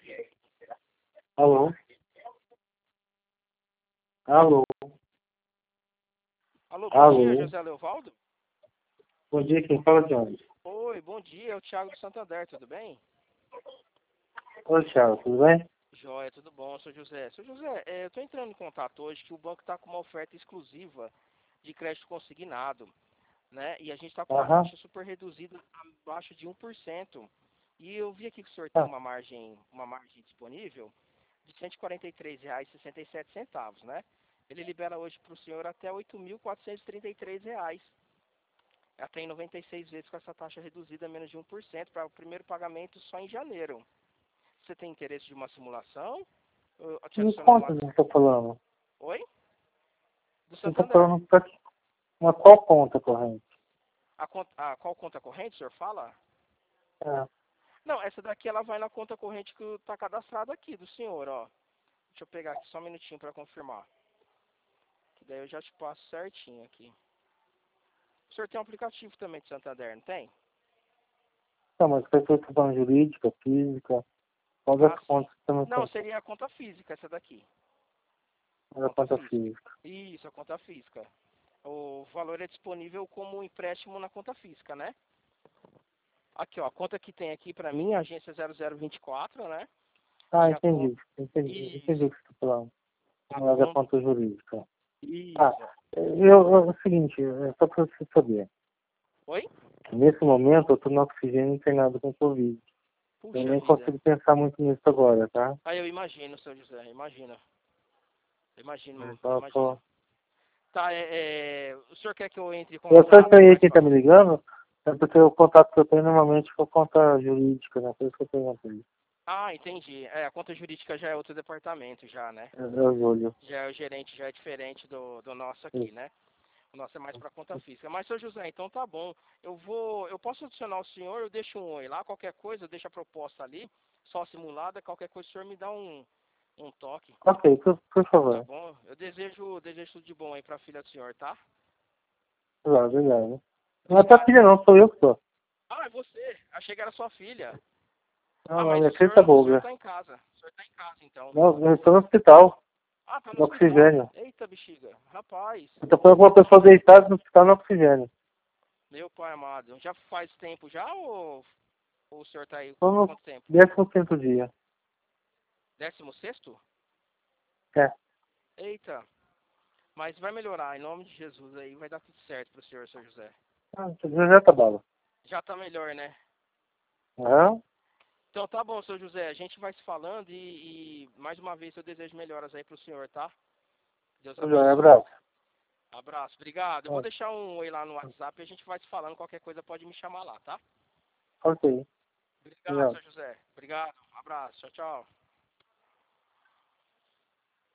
Alô? Alô? Alô, bom dia, Alô? José Leovaldo? Bom dia, quem fala de onde? Oi, bom dia, é o Thiago do Santander, tudo bem? Oi, Thiago, tudo bem? Joia, tudo bom, sou José. Sou José, eu estou entrando em contato hoje que o banco está com uma oferta exclusiva de crédito consignado, né? E a gente está com uma Aham. taxa super reduzida, abaixo de 1%. E eu vi aqui que o senhor tem Ah, uma margem disponível de R$ 143,67, né? Ele libera hoje para o senhor até R$ 8.433. Até em 96 vezes com essa taxa reduzida, menos de 1%, para o primeiro pagamento só em janeiro. Você tem interesse de uma simulação? Eu te que adicionar no conta você WhatsApp. está falando? Oi? Do Você está Santander. falando pra uma qual conta corrente? Qual conta corrente o senhor fala? É. Não, essa daqui ela vai na conta corrente que está cadastrada aqui do senhor, ó. Deixa eu pegar aqui só um minutinho para confirmar. Que daí eu já te passo certinho aqui. O senhor tem um aplicativo também de Santander, não tem? Não, mas foi feito banco jurídica, física, qual das Ah, sim. contas que você também Não, tem? seria a conta física essa daqui. Da Conta conta física. física. Isso, a conta física. O valor é disponível como empréstimo na conta física, né? Aqui, ó, a conta que tem aqui pra mim, agência 0024, né? Ah, E a conta... entendi o Isso, que você está falando. a Não é da conta... conta jurídica. Ah, Isso. é o seguinte, é só para você saber. Oi? Nesse momento eu estou no oxigênio internado com Covid. Eu Puxa nem vida. consigo pensar muito nisso agora, tá? Aí eu imagino, seu José, imagina. Imagino, Então, eu imagino. tô... Tá, o senhor quer que eu entre em Eu só contato estranhei mais quem tá pra... me ligando, é porque o contato que eu tenho normalmente é com a conta jurídica, né? Por isso que eu perguntei. Ah, entendi. A conta jurídica já é outro departamento já, né? Eu Júlio. Já é o gerente, já é diferente do nosso aqui, Isso. né? O nosso é mais para conta física. Mas, seu José, então tá bom. Eu posso adicionar o senhor, eu deixo um oi lá, qualquer coisa, eu deixo a proposta ali, só simulada, qualquer coisa o senhor me dá um toque, Ok, por tá favor. bom? Eu desejo tudo de bom aí pra filha do senhor, tá? Claro, obrigado. Não é tua Obrigado. filha não, sou eu que sou. Ah, é você. Achei que era sua filha. Não, Ah, não, mas minha filha tá o senhor boa. tá em casa. O senhor tá em casa, então. Não, eu estou no hospital, Ah, tá no no hospital? oxigênio. Eita, bexiga. Rapaz, Eu tô falando com uma pessoa deitada no hospital no oxigênio. meu pai amado. Já faz tempo já ou o senhor tá aí Estou no quanto tempo? 15º dia. 16º? É. Eita. Mas vai melhorar, em nome de Jesus aí, vai dar tudo certo pro senhor, seu José. Ah, já tá bala. Já tá melhor, né? Aham. Então tá bom, seu José, a gente vai se falando e mais uma vez eu desejo melhoras aí pro senhor, tá? Deus abençoe. Abraço. Abraço, obrigado. Eu vou É. deixar um oi lá no WhatsApp e a gente vai se falando, qualquer coisa pode me chamar lá, tá? Ok. Obrigado, Obrigado. seu José. Obrigado, abraço, tchau, tchau.